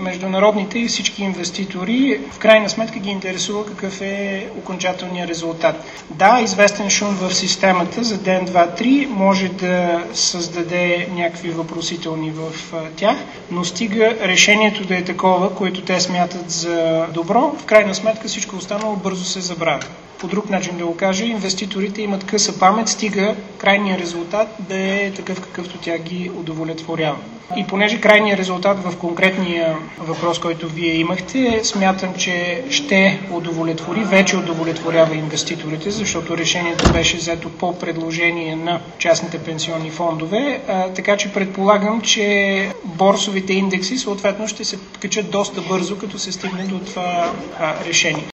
международните и всички инвеститори в крайна сметка ги интересува какъв е окончателният резултат. Да, известен шум в системата за ден, 2, 3 може да създаде някакви въпросителни в тях, но стига решението да е такова, което те смятат за добро, в крайна сметка всичко останало бързо се забравя. По друг начин да го кажа, инвеститорите имат къса памет, стига крайният резултат да е такъв, какъвто тя ги удовлетворява. И понеже крайният резултат в конкретния въпрос, който вие имахте, смятам, че ще удовлетвори, вече удовлетворява инвеститорите, защото решението беше взето по предложение на частните пенсионни фондове, така че предполагам, че борсовите индекси съответно ще се качат доста бързо, като се стигне до това решение.